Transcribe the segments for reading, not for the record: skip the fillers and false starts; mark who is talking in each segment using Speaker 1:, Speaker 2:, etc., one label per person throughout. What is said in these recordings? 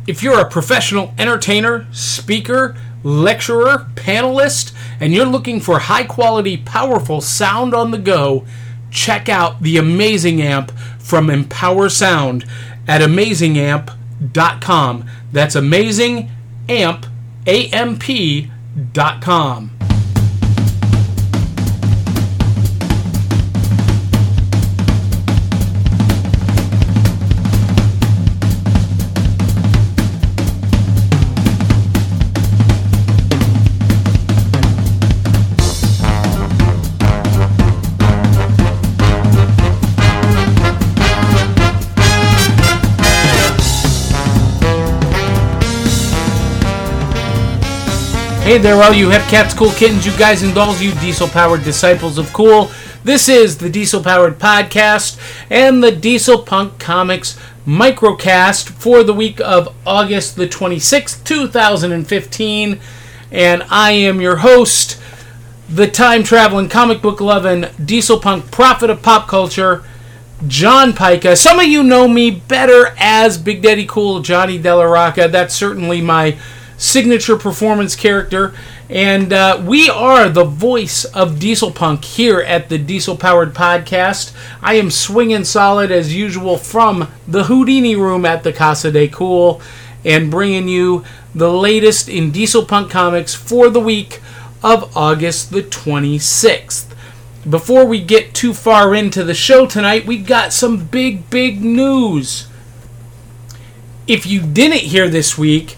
Speaker 1: If you're a professional entertainer, speaker, lecturer, panelist, and you're looking for high-quality, powerful sound on the go, check out the Amazing Amp from Empower Sound at AmazingAmp.com. That's AmazingAmp, AMP.com. Hey there, all you hep cats, cool kittens, you guys and dolls, you diesel-powered disciples of cool. This is the Diesel-Powered Podcast and the Diesel Punk Comics Microcast for the week of August the 26th, 2015. And I am your host, the time-traveling, comic book-loving, diesel punk prophet of pop culture, John Pica. Some of you know me better as Big Daddy Cool, Johnny Della Rocca. That's certainly my signature performance character, and we are the voice of diesel punk here at the Diesel Powered Podcast. I am swinging solid as usual from the Houdini room at the Casa de Cool and bringing you the latest in diesel punk comics for the week of August the 26th. Before we get too far into the show tonight, we got some big news. If you didn't hear this week,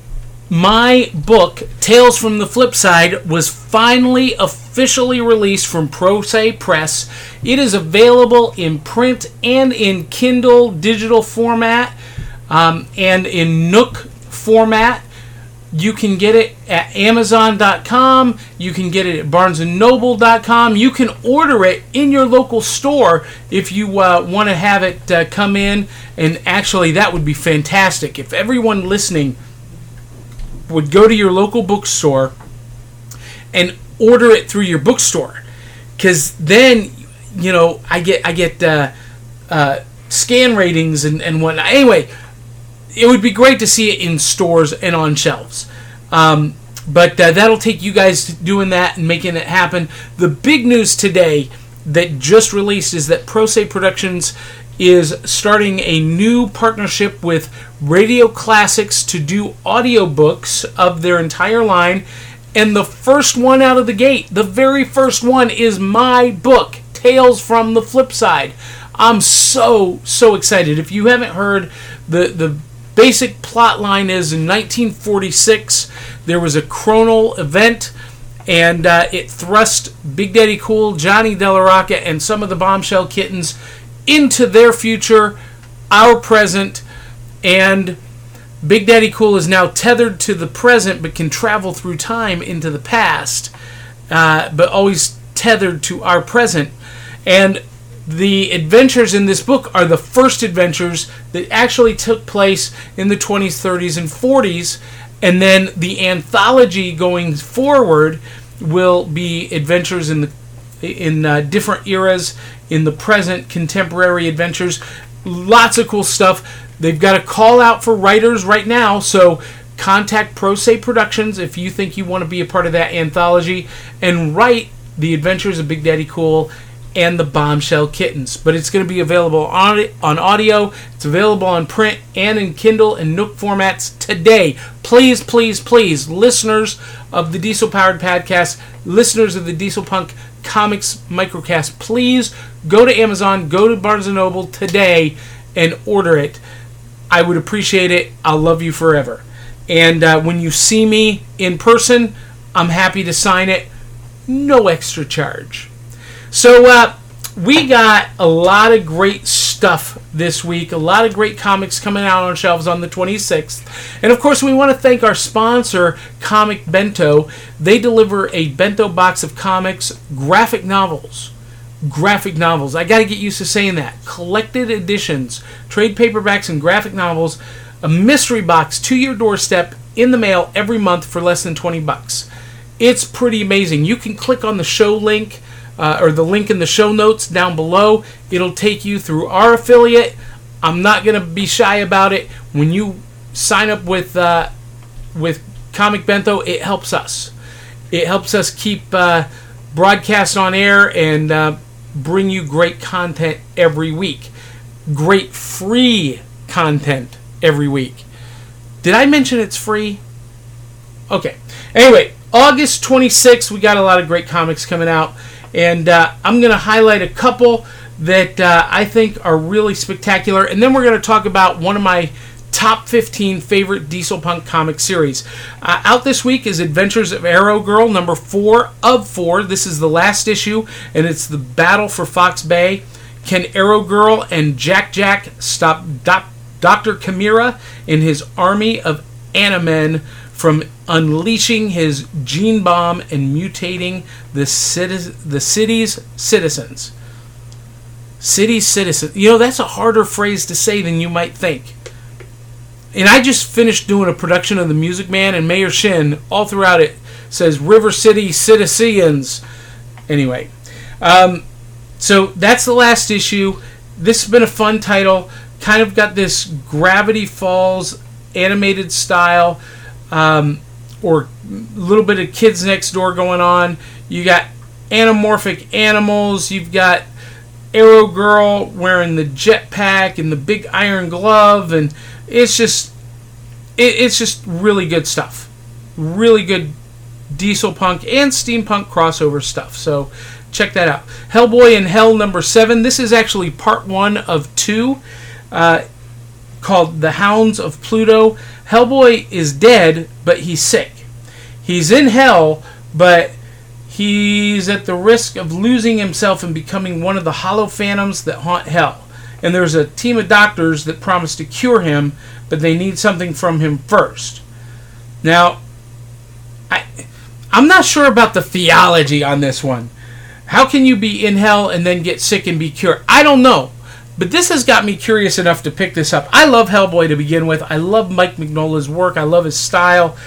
Speaker 1: my book, Tales from the Flip Side, was finally officially released from Pro Se Press. It is available in print and in Kindle digital format and in Nook format. You can get it at Amazon.com. You can get it at BarnesandNoble.com. You can order it in your local store if you want to have it come in. And actually, that would be fantastic. If everyone listening would go to your local bookstore and order it through your bookstore, because then, you know, I get scan ratings and whatnot. Anyway, it would be great to see it in stores and on shelves. But that'll take you guys doing that and making it happen. The big news today that just released is that Pro Se Productions is starting a new partnership with Radio Classics to do audiobooks of their entire line. And the first one out of the gate, the very first one, is my book, Tales from the Flip Side. I'm so excited. If you haven't heard, the basic plot line is in 1946, there was a chronal event, and it thrust Big Daddy Cool, Johnny Della Rocca, and some of the Bombshell Kittens into their future, our present, and Big Daddy Cool is now tethered to the present but can travel through time into the past, but always tethered to our present. And the adventures in this book are the first adventures that actually took place in the 20s, 30s, and 40s, and then the anthology going forward will be adventures in different eras, in the present, contemporary adventures. Lots of cool stuff. They've got a call out for writers right now, so contact Pro Se Productions if you think you want to be a part of that anthology and write the adventures of Big Daddy Cool and the Bombshell Kittens. But it's going to be available on audio, it's available on print and in Kindle and Nook formats today. Please, listeners of the Diesel Powered Podcast, listeners of the Diesel Punk Comics Microcast, please go to Amazon, go to Barnes & Noble today and order it. I would appreciate it. I'll love you forever. And when you see me in person, I'm happy to sign it. No extra charge. So we got a lot of great stuff this week. A lot of great comics coming out on shelves on the 26th. And of course, we want to thank our sponsor, Comic Bento. They deliver a bento box of comics, graphic novels. I got to get used to saying that. Collected editions, trade paperbacks, and graphic novels. A mystery box to your doorstep in the mail every month for less than $20. It's pretty amazing. You can click on the show link or the link in the show notes down below. It'll take you through our affiliate. I'm not going to be shy about it. When you sign up with Comic Bento, it helps us. It helps us keep broadcast on air and bring you great content every week. Great free content every week. Did I mention it's free? Okay. Anyway, August 26th, we got a lot of great comics coming out. And I'm going to highlight a couple that I think are really spectacular. And then we're going to talk about one of my top 15 favorite Diesel Punk comic series. Out this week is Adventures of Arrow Girl, number 4 of 4. This is the last issue, and it's the battle for Fox Bay. Can Arrow Girl and Jack stop Dr. Chimera and his army of Animen from unleashing his gene bomb and mutating the city's citizens? City's citizens. You know, that's a harder phrase to say than you might think. And I just finished doing a production of The Music Man, and Mayor Shin, all throughout it, says River City Citizens. Anyway, so that's the last issue. This has been a fun title. Kind of got this Gravity Falls animated style, or a little bit of Kids Next Door going on. You got anamorphic animals. You've got Arrow Girl wearing the jetpack and the big iron glove, and it's just really good stuff. Really good Diesel Punk and steampunk crossover stuff. So check that out. Hellboy in Hell number 7. This is actually part 1 of 2, called The Hounds of Pluto. Hellboy is dead, but he's sick. He's in hell, but he's at the risk of losing himself and becoming one of the hollow phantoms that haunt hell. And there's a team of doctors that promise to cure him, but they need something from him first. Now, I'm not sure about the theology on this one. How can you be in hell and then get sick and be cured? I don't know. But this has got me curious enough to pick this up. I love Hellboy to begin with. I love Mike Mignola's work. I love his style.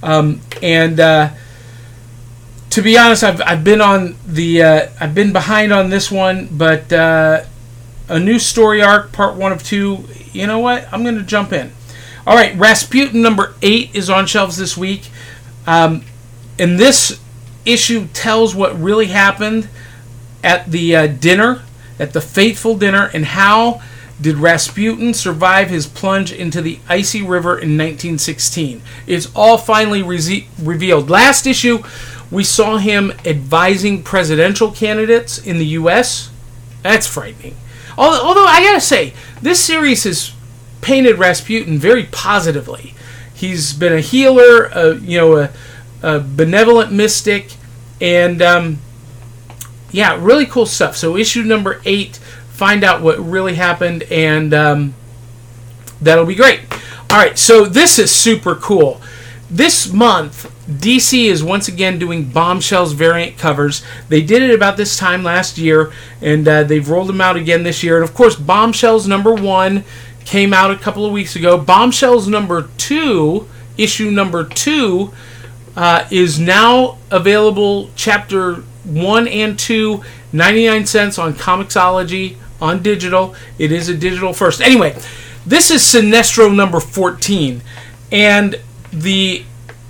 Speaker 1: To be honest, I've been behind on this one, but a new story arc, part 1 of 2. You know what? I'm going to jump in. All right, Rasputin number 8 is on shelves this week, and this issue tells what really happened at the dinner, at the fateful dinner, and how did Rasputin survive his plunge into the icy river in 1916. It's all finally revealed. Last issue, we saw him advising presidential candidates in the U.S. That's frightening. Although I gotta say, this series has painted Rasputin very positively. He's been a healer, a benevolent mystic, and really cool stuff. So issue number 8, find out what really happened, and that'll be great. All right, so this is super cool. This month, DC is once again doing Bombshells variant covers. They did it about this time last year, and they've rolled them out again this year. And of course, Bombshells number 1 came out a couple of weeks ago. Bombshells number 2, issue number 2, is now available. Chapter 1 and 2, 99 cents on Comixology on digital. It is a digital first. Anyway, this is Sinestro number 14, and the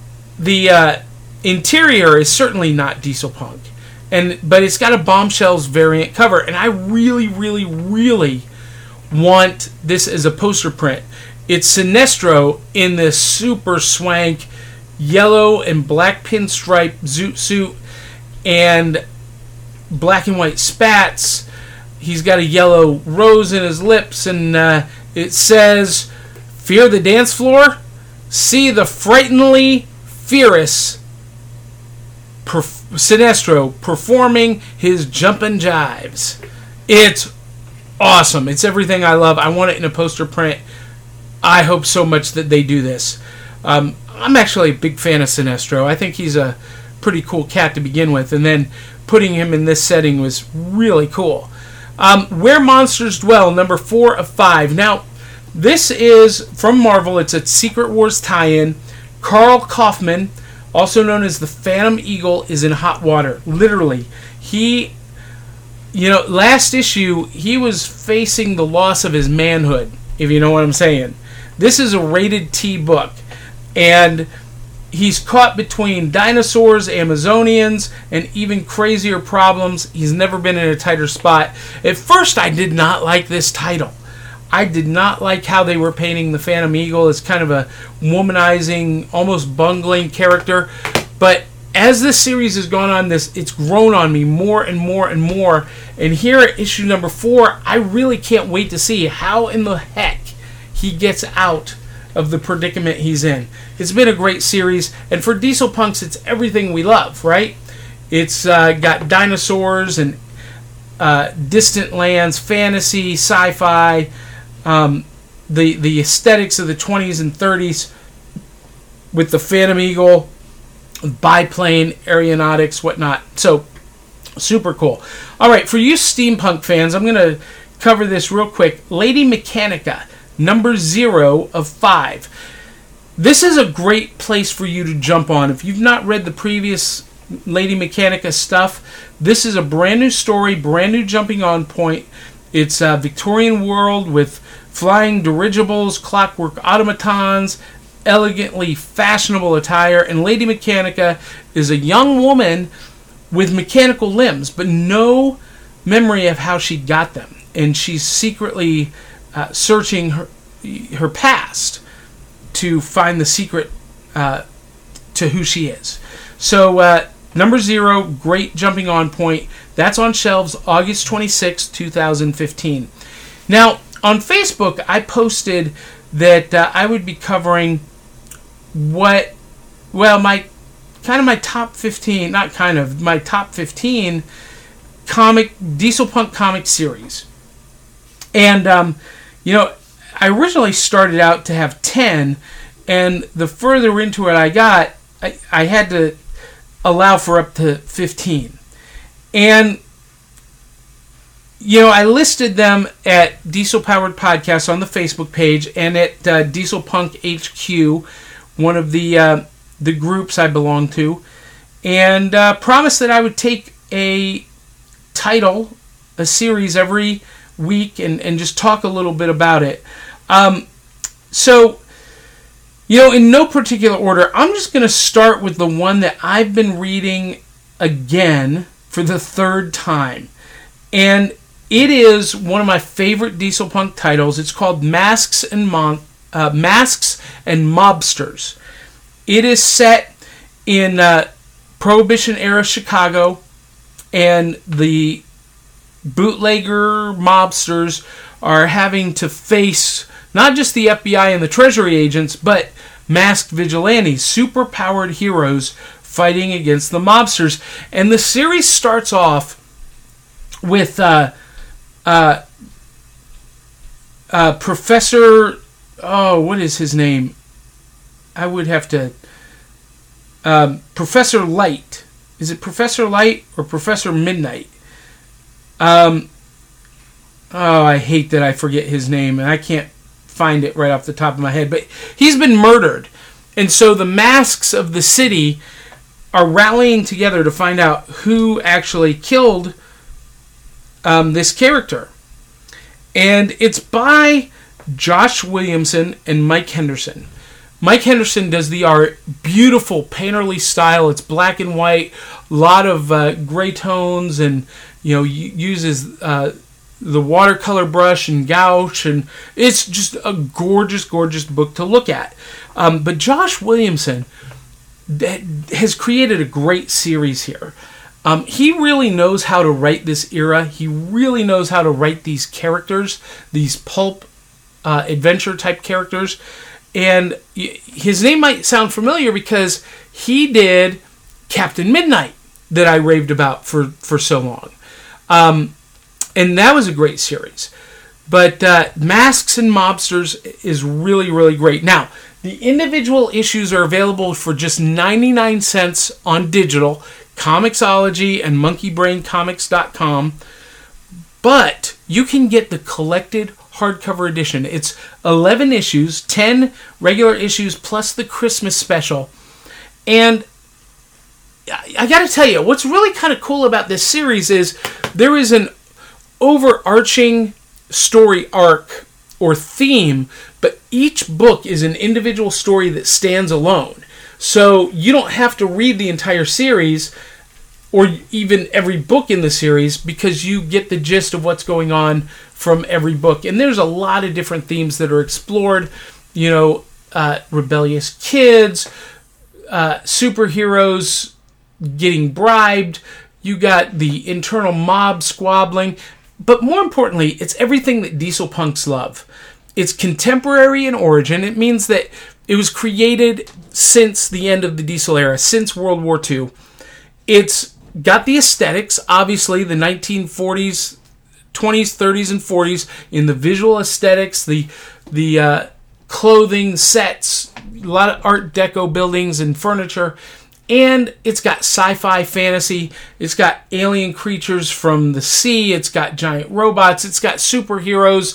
Speaker 1: interior is certainly not Diesel Punk, but it's got a Bombshells variant cover, and I really, really, really want this as a poster print. It's Sinestro in this super swank yellow and black pinstripe zoot suit and black and white spats. He's got a yellow rose in his lips, and it says, "Fear the dance floor? See the frighteningly fierce Sinestro performing his jumpin' jives." It's awesome. It's everything I love. I want it in a poster print. I hope so much that they do this. I'm actually a big fan of Sinestro. I think he's a pretty cool cat to begin with, and then putting him in this setting was really cool. Where Monsters Dwell, number 4 of 5. Now, this is from Marvel. It's a Secret Wars tie-in. Karl Kaufman, also known as the Phantom Eagle, is in hot water. Literally. Last issue, he was facing the loss of his manhood, if you know what I'm saying. This is a rated T book. And he's caught between dinosaurs, Amazonians, and even crazier problems. He's never been in a tighter spot. At first, I did not like this title. I did not like how they were painting the Phantom Eagle as kind of a womanizing, almost bungling character. But as this series has gone on, it's grown on me more and more and more. And here at issue number 4, I really can't wait to see how in the heck he gets out of the predicament he's in. It's been a great series, and for Diesel Punks, it's everything we love, right? It's got dinosaurs and distant lands, fantasy, sci-fi, the aesthetics of the 20s and 30s with the Phantom Eagle, biplane, aeronautics, whatnot. So, super cool. All right, for you steampunk fans, I'm going to cover this real quick. Lady Mechanica, number 0 of 5. This is a great place for you to jump on. If you've not read the previous Lady Mechanica stuff, this is a brand new story, brand new jumping on point. It's a Victorian world with flying dirigibles, clockwork automatons, elegantly fashionable attire, and Lady Mechanica is a young woman with mechanical limbs, but no memory of how she got them. And she's secretly searching her past to find the secret to who she is. So, number 0, great jumping on point. That's on shelves August 26, 2015. Now, on Facebook, I posted that I would be covering my top 15, my top 15 Diesel Punk comic series. And, I originally started out to have 10, and the further into it I got, I had to allow for up to 15. And, I listed them at Diesel Powered Podcast on the Facebook page and at Diesel Punk HQ, one of the groups I belong to, and promised that I would take a series every week and just talk a little bit about it. In no particular order, I'm just going to start with the one that I've been reading again for the 3rd time. And it is one of my favorite Diesel Punk titles. It's called Masks and Mobsters. It is set in Prohibition-era Chicago, and the bootlegger mobsters are having to face not just the FBI and the Treasury agents, but masked vigilantes, super-powered heroes fighting against the mobsters. And the series starts off with Professor... Oh, what is his name? I would have to... Professor Light. Is it Professor Light or Professor Midnight? I hate that I forget his name, and I can't find it right off the top of my head. But he's been murdered. And so the masks of the city are rallying together to find out who actually killed this character. And it's by Josh Williamson and Mike Henderson. Mike Henderson does the art, beautiful painterly style. It's black and white, a lot of gray tones, and uses the watercolor brush and gouache, and it's just a gorgeous, gorgeous book to look at. But Josh Williamson has created a great series here. He really knows how to write this era. He really knows how to write these characters, these pulp adventure type characters. And his name might sound familiar because he did Captain Midnight that I raved about for so long. And that was a great series. But Masks and Mobsters is really, really great. Now, the individual issues are available for just 99 cents on digital, Comixology and monkeybraincomics.com. But you can get the collected hardcover edition. It's 11 issues, 10 regular issues, plus the Christmas special. And I got to tell you, what's really kind of cool about this series is there is an overarching story arc or theme, but each book is an individual story that stands alone. So you don't have to read the entire series or even every book in the series, because you get the gist of what's going on from every book. And there's a lot of different themes that are explored. Rebellious kids, superheroes getting bribed. You got the internal mob squabbling. But more importantly, it's everything that diesel punks love. It's contemporary in origin. It means that it was created since the end of the diesel era, since World War II. It's got the aesthetics, obviously, the 1940s, 20s, 30s, and 40s, in the visual aesthetics, the clothing, sets, a lot of Art Deco buildings and furniture. And it's got sci-fi fantasy. It's got alien creatures from the sea. It's got giant robots. It's got superheroes,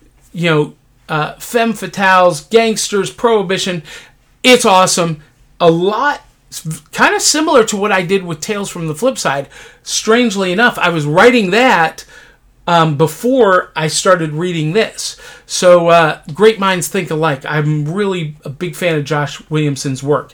Speaker 1: femme fatales, gangsters, prohibition. It's awesome. A lot, kind of similar to what I did with Tales from the Flip Side. Strangely enough, I was writing that before I started reading this. So great minds think alike. I'm really a big fan of Josh Williamson's work.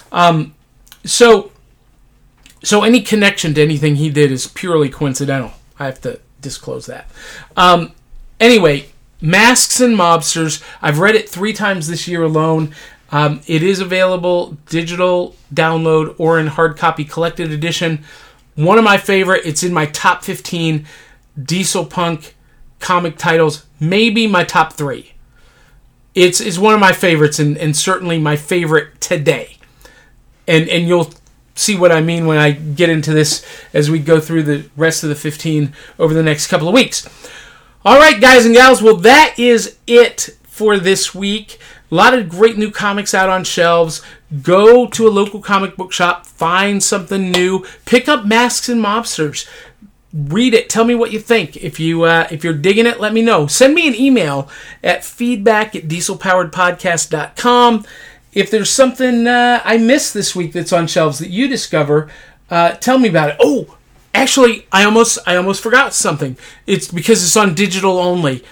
Speaker 1: So any connection to anything he did is purely coincidental. I have to disclose that. Anyway, Masks and Mobsters. I've read it 3 times this year alone. It is available digital download or in hard copy collected edition. One of my favorite. It's in my top 15 diesel punk comic titles. Maybe my top 3. It's one of my favorites and certainly my favorite today. And you'll see what I mean when I get into this as we go through the rest of the 15 over the next couple of weeks. All right, guys and gals. Well, that is it for this week. A lot of great new comics out on shelves. Go to a local comic book shop. Find something new. Pick up Masks and Mobsters. Read it. Tell me what you think. If you're digging it, let me know. Send me an email at feedback@dieselpoweredpodcast.com. If there's something I missed this week that's on shelves that you discover, tell me about it. Oh, actually, I almost forgot something. It's because it's on digital only.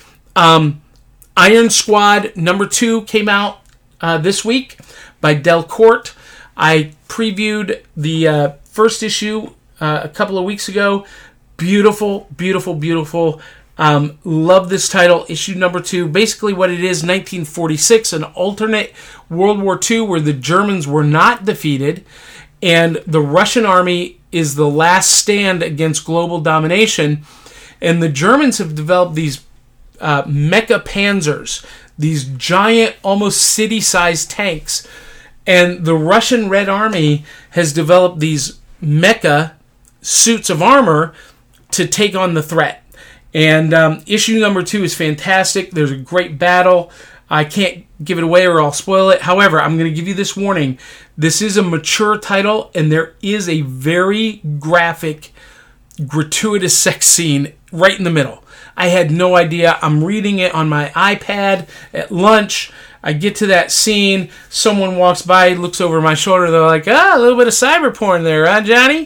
Speaker 1: Iron Squad #2 came out this week by Del Court. I previewed the first issue a couple of weeks ago. Beautiful, beautiful, beautiful. Love this title, issue #2. Basically what it is, 1946, an alternate World War II where the Germans were not defeated and the Russian army is the last stand against global domination. And the Germans have developed these mecha panzers, these giant, almost city-sized tanks. And the Russian Red Army has developed these mecha suits of armor to take on the threat. And issue #2 is fantastic. There's a great battle. I can't give it away or I'll spoil it. However, I'm going to give you this warning. This is a mature title, and there is a very graphic, gratuitous sex scene right in the middle. I had no idea. I'm reading it on my iPad at lunch. I get to that scene. Someone walks by, looks over my shoulder. They're like, a little bit of cyber porn there, huh, Johnny?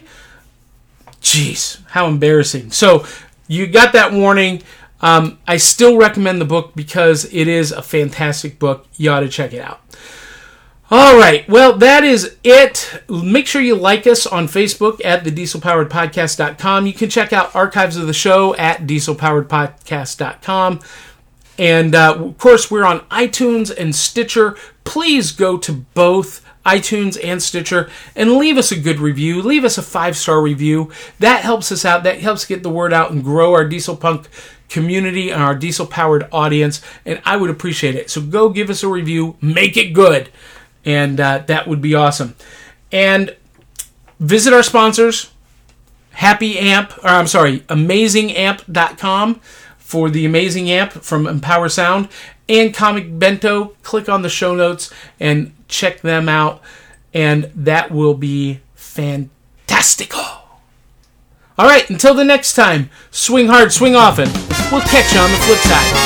Speaker 1: Jeez, how embarrassing. So you got that warning. I still recommend the book because it is a fantastic book. You ought to check it out. All right. Well, that is it. Make sure you like us on Facebook at thedieselpoweredpodcast.com. You can check out archives of the show at dieselpoweredpodcast.com. And, of course, we're on iTunes and Stitcher. Please go to both iTunes and Stitcher and leave us a good review. Leave us a 5-star review. That helps us out. That helps get the word out and grow our Diesel Punk community and our Diesel Powered audience. And I would appreciate it. So go give us a review. Make it good. And that would be awesome. And visit our sponsors, AmazingAmp.com for the Amazing Amp from Empower Sound, and Comic Bento. Click on the show notes and check them out, and that will be fantastical. All right, until the next time, swing hard, swing often. We'll catch you on the flip side.